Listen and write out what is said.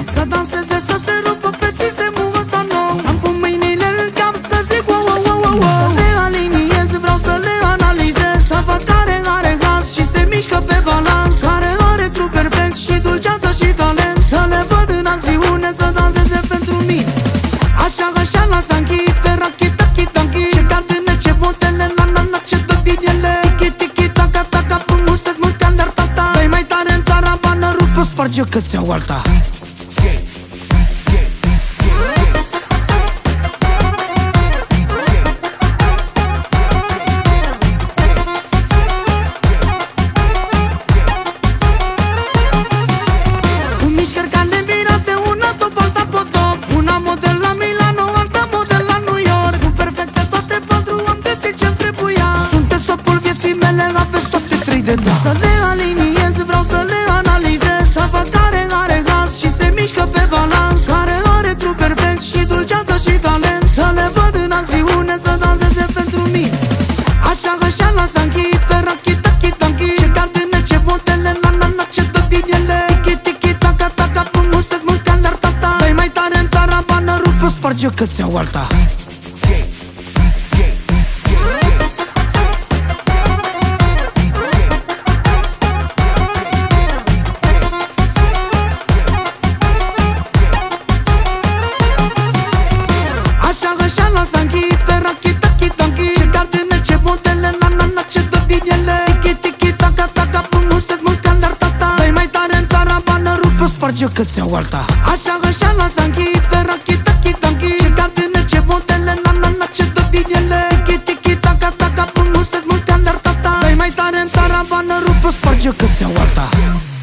Să danseze, să se rupă pe sistemul ăsta nou. Să-mi pun mâinile în cap să zic wow, wow, wow, wow, wow. Să le aliniez, vreau să le analizez. Să văd care are gaz și se mișcă pe balans, care are trup perfect și dulceață și talent. Să le văd în acțiune, să danseze pentru mine. Așa, așa, lasă închid pe rachita, chita-nchi. Ce catene, ce botele, na-na-na, ce tot din ele. Tiki-tiki, taca-taca, frumuseți multe aler, tata. Dă-i mai tare în tarabană, rup-o, sparge cât ți-au alta. Să le aliniez, vreau să le analizez. Să văd care are gaz și se mișcă pe balans, care are trup perfect și dulceață și talent. Să le văd în acțiune, să danseze pentru mine. Așa, așa, lasă închid pe rachita, chita-nchi. Ce catene, ce botele, na-na-na, ce tot din ele. Tiki-tiki, taca-taca, frumuseți multe aler, tata. Dă-i mai tare în tarabană, rup-o, sparge cât ți-au alta. Să închid pe rachita, chita-nchi. Ce catene, ce botele, na-na-na, ce tot din ele. Tiki-tiki, taca-taca, frumuseți multe aler, tata. Dă-i mai tare în tarabană, rup-o, sparge cât ți-au alta. Așa, așa, lasă închid pe rachita, chita-nchi. Ce catene, ce botele, na-na-na, ce tot din ele. Tiki-tiki, taca-taca, frumuseți multe aler, tata. Dă-i mai tare în tarabană, rup-o, sparge cât ți-au alta.